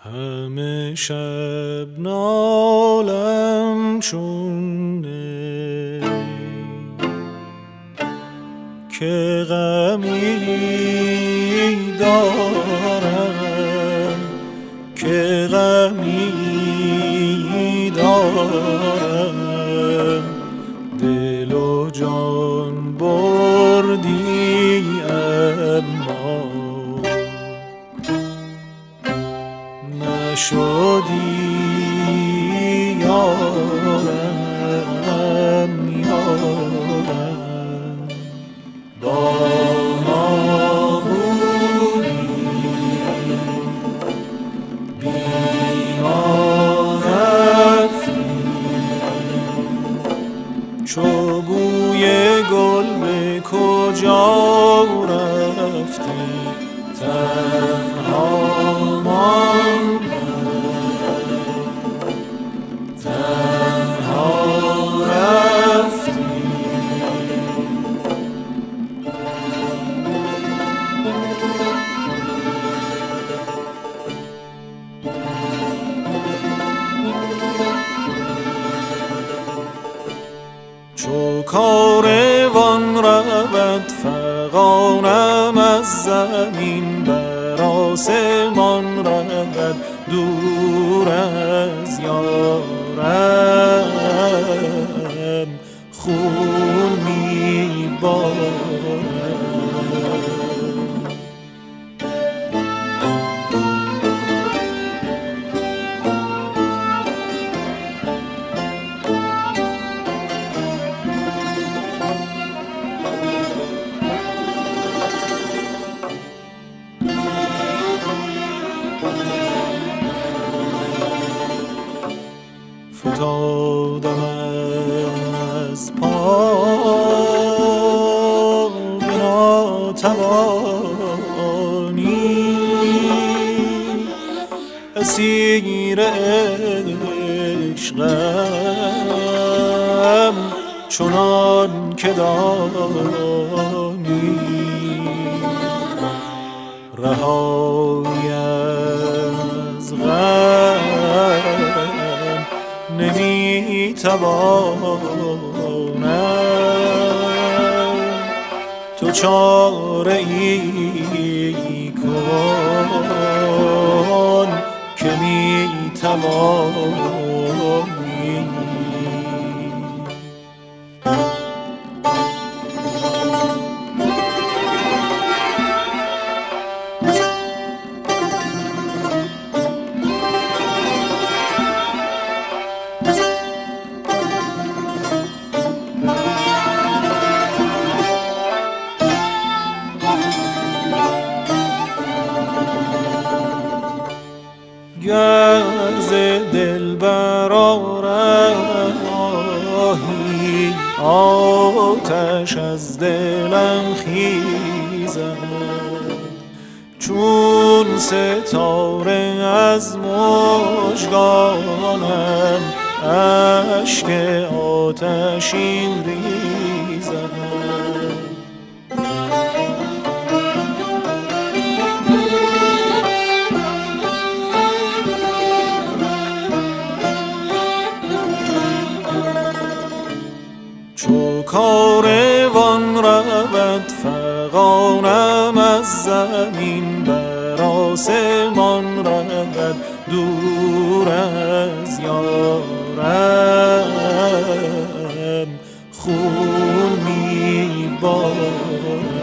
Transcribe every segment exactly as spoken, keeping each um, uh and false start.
همه شب نالم چون نی که غمی دارم که غمی دارم دل و جان بردی اما نشدی یارم یارم با ما بودی بی ما رفتی چو بوی گل به کجا رفتی تنها ماندم تنها رفتی چو کاروان رود فغانم از زمین بر آسمان رود دور از یارم خون میبارم فتادم از پا به ناتوانی اسیر عشقم چنان که دانی رهایی از غم نمیتوانم تو چاره ای کن که میتوانی گر ز دل برآرمی آتش از دلم خیزد چون ستاره از مژگانم اشک آتشین ریزد چو کاروان رود فغانم از زمین بر آسمان رود دور از یارم خون میبارم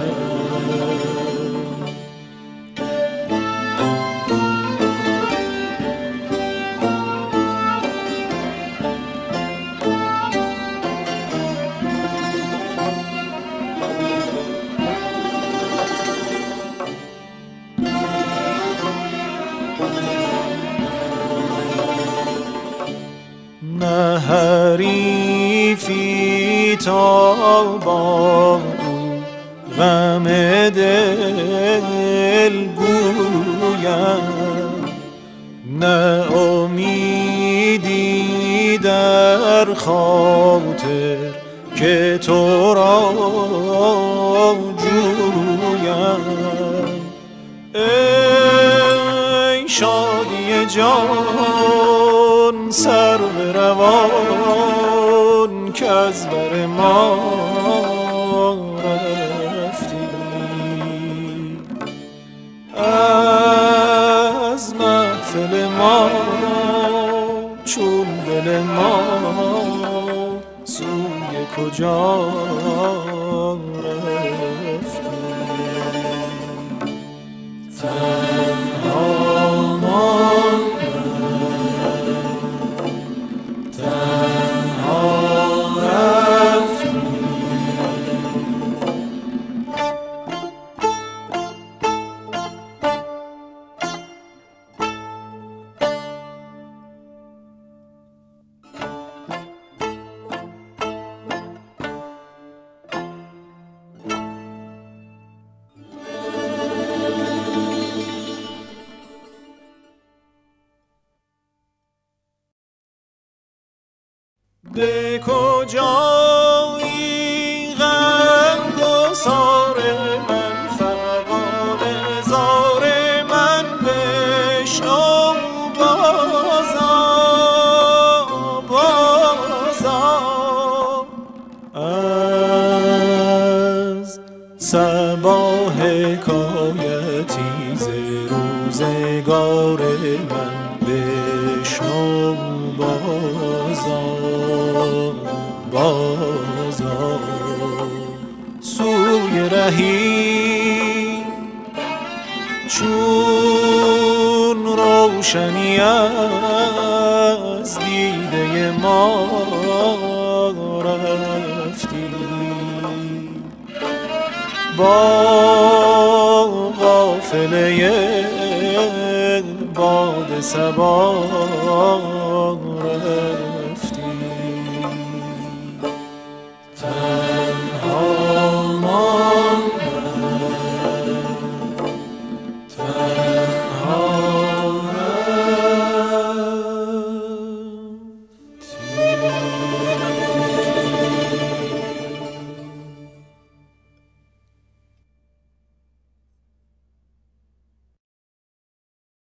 نه حریفی تابان غم دل گویم نه امیدی در خاطر که تو را جویم ای شادی جان سر به روان که از بر ما رفتی، از محفل ما چون دل ما سوی کجا رفتی. تنها ماندم، تنها رفتی. به کجایی غم گسار من، فغان زار من بشنو بازا بازا. از صبا حکایتی ز روزگار من بشنو بازا بازا. سوی رهی چون روشنی از دیده ما رفتی، با قافله باد صبا رفتی.